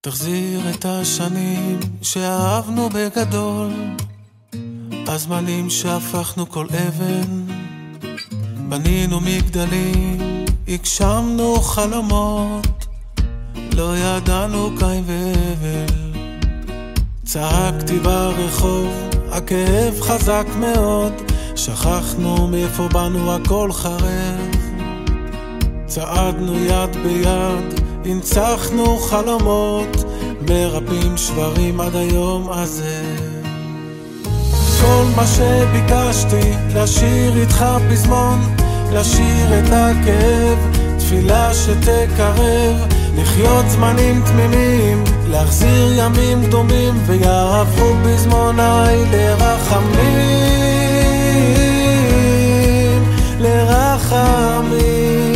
תחזיר את השנים שאהבנו בגדול, הזמנים שהפכנו כל אבן, בנינו מגדלים, הגשמנו חלומות, לא ידענו קין והבל. צעקתי ברחוב, הכאב חזק מאוד, שכחנו מאיפה באנו, הכל חרב. צעדנו יד ביד, הנצחנו חלומות, מרפאים שברים עד היום הזה. כל מה שביקשתי, לשיר איתך פזמון, לשיר את הכאב, תפילה שתקרב, לחיות זמנים תמימים, להחזיר ימים דומים, ויעברו בזמוני לרחמים, לרחמים.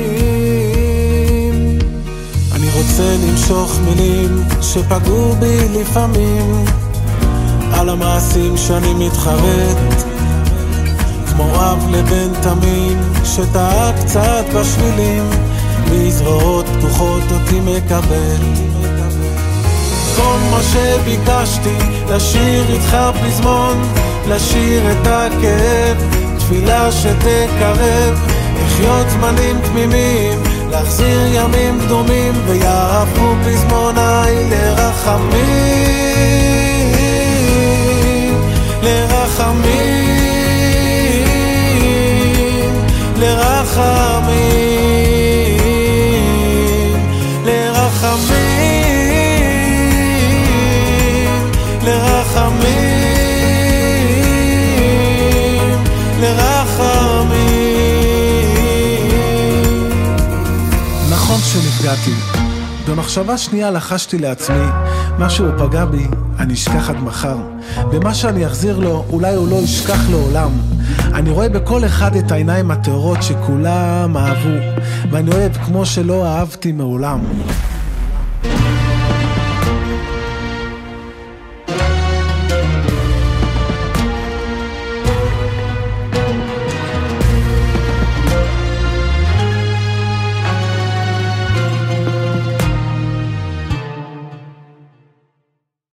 אני רוצה למשוך מילים שפגעו בי לפעמים, על המעשים שאני מתחרט, כמו אב לבן תמים שטעה קצת בשבילים, בזרועות פתוחות אותי מקבל. כל מה שביקשתי, לשיר איתך פזמון, לשיר את הכאב, תפילה שתקרב, לחיות זמנים תמימים, להחזיר ימים קדומים, ויעברו בזמוני לרחמים, לרחמים, לרחמים, לרחמים, לרחמים, לרחמים. נכון שנפגעתי, במחשבה שנייה לחשתי לעצמי, משהו פגע בי, אני אשכח עד מחר, במה שאני אחזיר לו, אולי הוא לא ישכח לעולם. אני רואה בכל אחד את העיניים הטהורות שכולם אהבו, ואני אוהב כמו שלא אהבתי מעולם.